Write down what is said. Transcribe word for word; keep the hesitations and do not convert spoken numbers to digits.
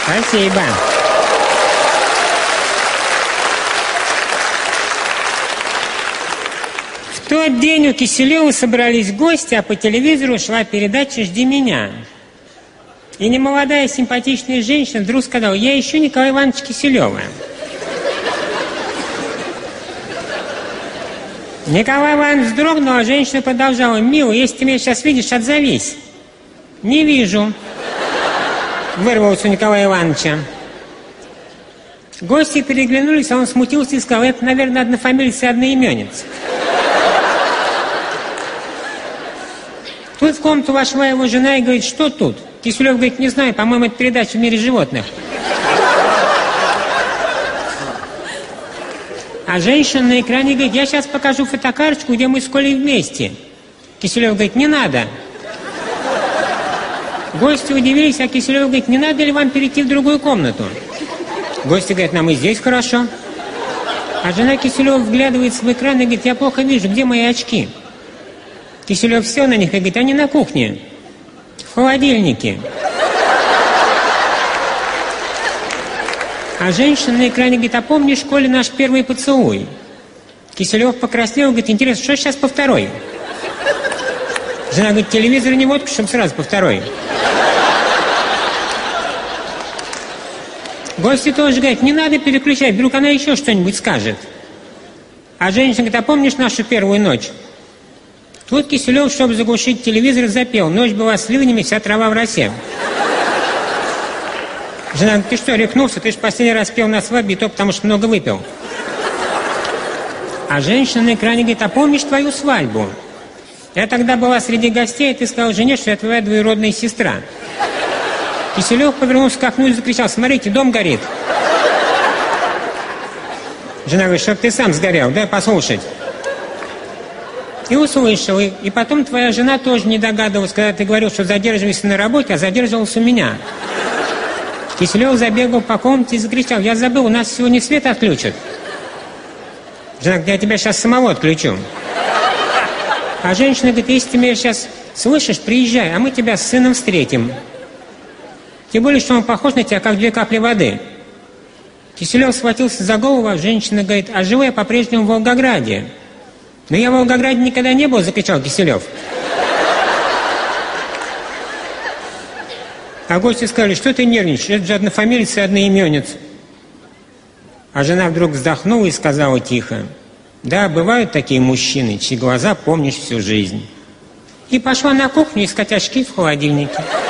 Спасибо. В тот день у Киселева собрались гости, а по телевизору шла передача «Жди меня». И немолодая симпатичная женщина вдруг сказала: я ищу Николая Ивановича Киселева. Николай Иванович вздрогнул, а женщина продолжала: милый, если ты меня сейчас видишь, отзовись. Не вижу. Вырвалось у Николая Ивановича. Гости переглянулись, а он смутился и сказал: это, наверное, однофамилец и одноименец. Тут в комнату вошла его жена и говорит: что тут? Киселев говорит: не знаю, по-моему, это передача «В мире животных». А женщина на экране говорит: я сейчас покажу фотокарточку, где мы с Колей вместе. Киселев говорит: не надо. Гости удивились, а Киселев говорит: не надо ли вам перейти в другую комнату? Гости говорят: нам и здесь хорошо. А жена Киселева вглядывается в экран и говорит: я плохо вижу, где мои очки? Киселев сел на них и говорит: они на кухне, в холодильнике. А женщина на экране говорит: а помнишь, Коля, наш первый поцелуй? Киселев покраснел и говорит: интересно, что сейчас по второй? Жена говорит: телевизор не водку, чтобы сразу по второй. Гости тоже говорят: не надо переключать, вдруг она еще что-нибудь скажет. А женщина говорит: а помнишь нашу первую ночь? Тут Киселев, чтобы заглушить телевизор, запел: ночь была с ливнями, вся трава в росе. Жена говорит: ты что, рехнулся? Ты же последний раз пел на свадьбе, и то потому что много выпил. А женщина на экране говорит: а помнишь твою свадьбу? Я тогда была среди гостей, и ты сказал жене, что я твоя двоюродная сестра. Киселев повернулся к окну и закричал: смотрите, дом горит. Жена говорит: чтоб ты сам сгорел, дай послушать. И услышал, и, и потом твоя жена тоже не догадывалась, когда ты говорил, что задерживаешься на работе, а задерживался у меня. Киселев забегал по комнате и закричал: я забыл, у нас сегодня свет отключат. Жена говорит: я тебя сейчас самого отключу. А женщина говорит: если ты меня сейчас слышишь, приезжай, а мы тебя с сыном встретим. Тем более, что он похож на тебя, как две капли воды. Киселев схватился за голову, а женщина говорит: а живу я по-прежнему в Волгограде. Но я в Волгограде никогда не был, закричал Киселев. А гости сказали: что ты нервничаешь, это же однофамилец и одноименец. А жена вдруг вздохнула и сказала тихо: да, бывают такие мужчины, чьи глаза помнишь всю жизнь. И пошла на кухню искать очки в холодильнике.